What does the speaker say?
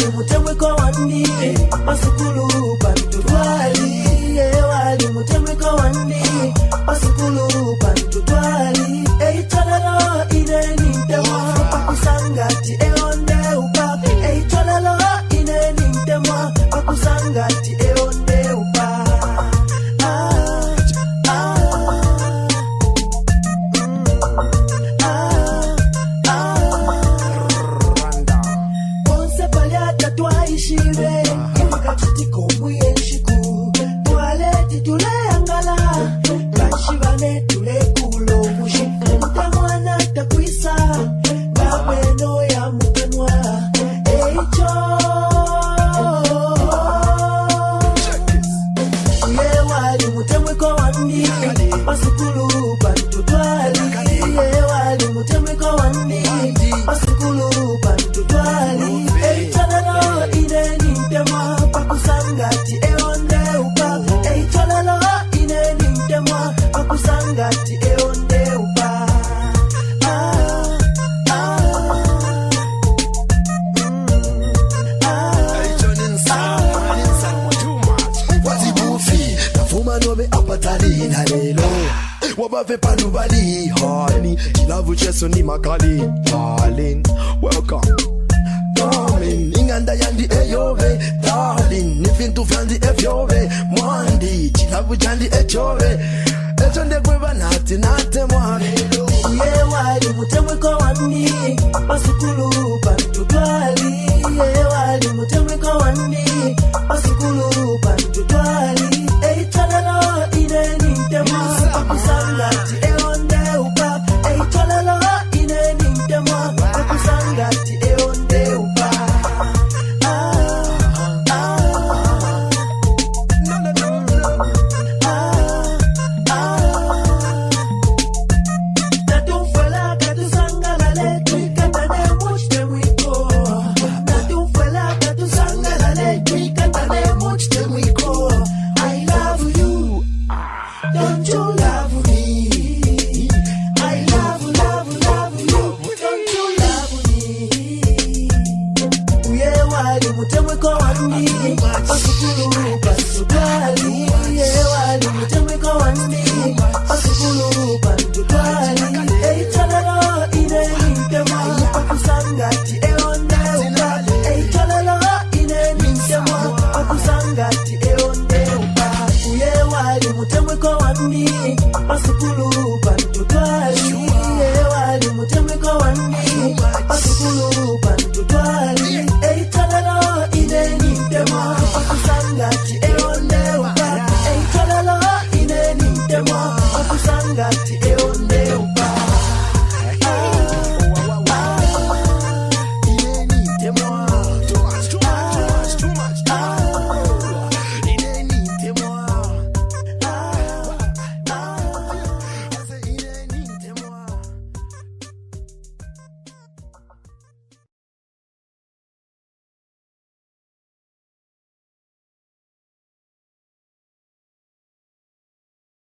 wali mutemwe kwa wandi pasukulu bantu twali wali mutemwe kwa wandi pasukulu bantu twali chalalo ineni ndemwa pakusangati eonde upa chalalo ineni ndemwa pakusangati eonde upa Shive, kakatiko mwe shiku, tualeti tule angala, kashivane tule kulo mushi, mtamwana takwisa, gabeno ya mutanwa, eicho. Ye wali mutemwe kwa wandi, pasukulu bantu twali. Ye wali mutemwe kwa wandi, pasukulu bantu twali. Ineni ndemwa pakusangati eonde upa chalalo ineni ndemwa pakusangati eonde upa wazibufi kafuma nobe apatali na lelo wabave panubali honey love cheso ni makali darling welcome darling inganda yandi eyove darling nifintu fandi efyove mwandi chilavu jandi echove echonde kweba nati nate mwabelo ye wali mutemwe kwa wandi pasukulu bantu twali ye wali mutemwe kwa wandi pasukulu bantu twali chalalo ineni ndemwa pakusangati eonde upa chalalo ineni ndemwa pakusangati eonde upa Pakusangati